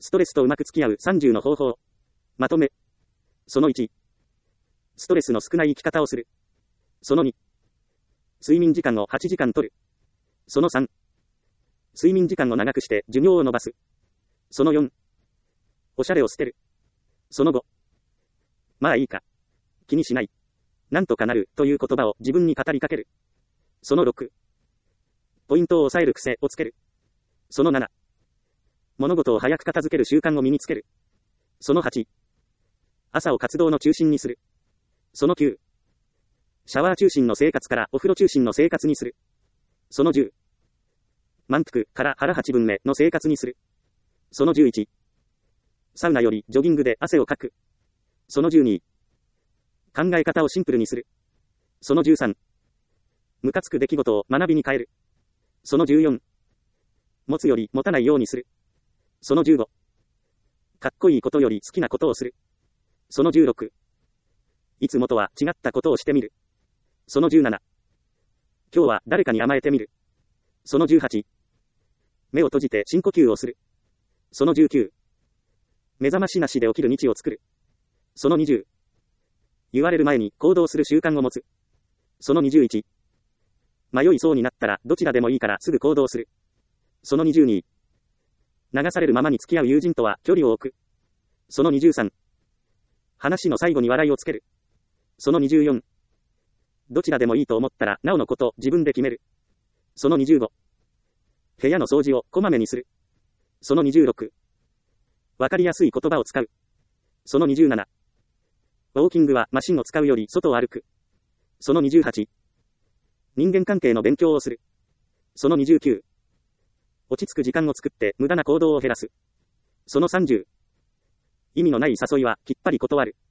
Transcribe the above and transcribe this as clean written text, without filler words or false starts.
ストレスとうまく付き合う30の方法。まとめ。その1。ストレスの少ない生き方をする。その2。睡眠時間を8時間取る。その3。睡眠時間を長くして寿命を伸ばす。その4。おしゃれを捨てる。その5。まあいいか。気にしない。なんとかなるという言葉を自分に語りかける。その6。ポイントを抑える癖をつける。その7。物事を早く片付ける習慣を身につける。その8。朝を活動の中心にする。その9。シャワー中心の生活からお風呂中心の生活にする。その10。満腹から腹8分目の生活にする。その11。サウナよりジョギングで汗をかく。その12。考え方をシンプルにする。その13。ムカつく出来事を学びに変える。その14。持つより持たないようにする。その15。かっこいいことより好きなことをする。その16。いつもとは違ったことをしてみる。その17。今日は誰かに甘えてみる。その18。目を閉じて深呼吸をする。その19。目覚ましなしで起きる日を作る。その20。言われる前に行動する習慣を持つ。その21。迷いそうになったらどちらでもいいからすぐ行動する。その22。流されるままに付き合う友人とは距離を置く。その23。話の最後に笑いをつける。その24。どちらでもいいと思ったらなおのこと自分で決める。その25。部屋の掃除をこまめにする。その26。わかりやすい言葉を使う。その27。ウォーキングはマシンを使うより外を歩く。その28。人間関係の勉強をする。その29。落ち着く時間を作って無駄な行動を減らす。その30。意味のない誘いはきっぱり断る。